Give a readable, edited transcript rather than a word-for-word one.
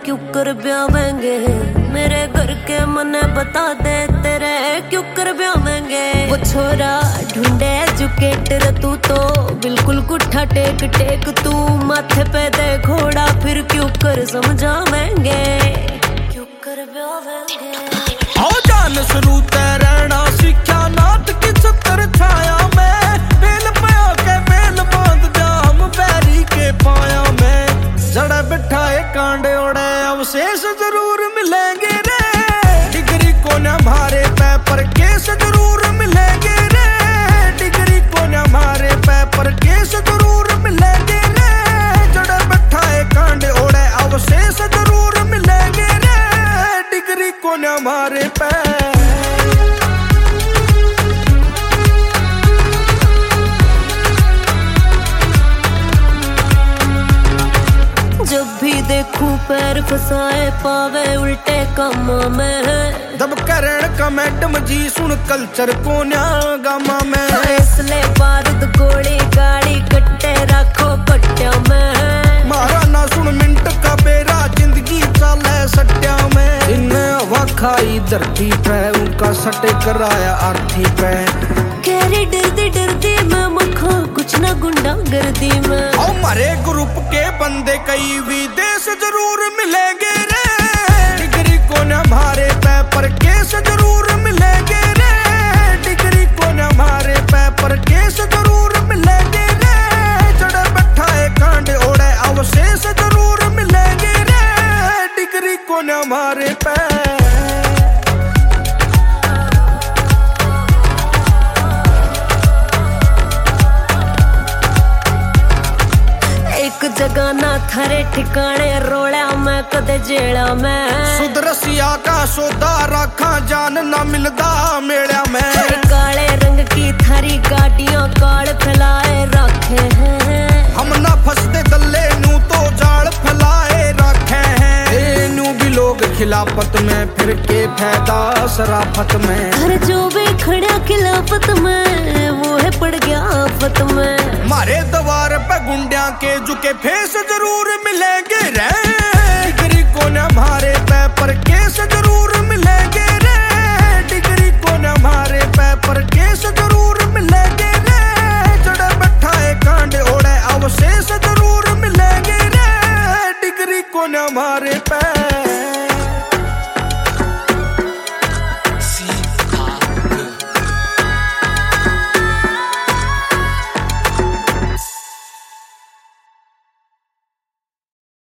क्यों कर ब्यावेंगे, मेरे घर के मने बता दे तेरे क्यों कर ब्यावेंगे। वो छोरा ढूंढे एजुकेटर तू तो बिल्कुल गुट्ठा टेक टेक, तू माथे पे दे घोड़ा फिर क्यों कर समझावेंगे, क्यों कर ब्यावेंगे। आओ जान शुरू ते रहना सीखा नाथ की छतर छाया में, बेल पे आके बेल बांध जाम बैरी के पाया में। जड़ा बिठाए कांडे ओढ़े अवशेष जरूर मिलेंगे रे, डिग्री को न मारे पेपर केस जरूर मिलेंगे रे, डिग्री को न मारे पेपर केस जरूर मिलेंगे रे। जड़ा बिठाए कांडे ओढ़े अवशेष जरूर मिलेंगे रे, डिग्री को न मारे पे। जब भी देखूं पैर फसाए पावे उल्टे कामा में, दब करण का मैडम जी सुन कल्चर को न्या गामा में। फैसले बारूद गोली गाड़ी कट्टे रखो कट्टिया में, मारा ना सुन मिनट का बेरा जिंदगी चाले सट्टिया में। इन्हें हवा खाई धरती पे उनका सटे कराया आरती पे, कहरे डरती डरती मैं मखो कुछ ना गुंडा गर्दी में। हमारे ग्रुप के बंदे कई विदेश जरूर मिलेंगे रे, डिग्री को न मारे पेपर केस जरूर मिलेंगे रे, डिग्री को न मारे पेपर केस जरूर मिलेंगे रे। जड़े बैठाए कांडे ओढ़े अवशेष जरूर मिलेंगे रे, डिग्री को न मारे पे। एक जगह ना थारे ठिकाने रोड़ा मैं कदे जेड़ा में, सुदरसिया का सौदा रखा जान न मिलदा मेड़ा में। काले रंग की थारी गाड़ियां काल फैलाए रखे हैं, हम ना फंसते दल्ले नू तो जाल फैलाए रखे हैं। नू भी लोग खिलाफत में फिर के फायदा शराफत में, हर जो भी खड़ा खिलाफत में वो है पड़ गया आफत में। मारे दवार पे गुंडिया के झुके फेस जरूर मिलेंगे रे, डिग्री को न मारे पेपर केस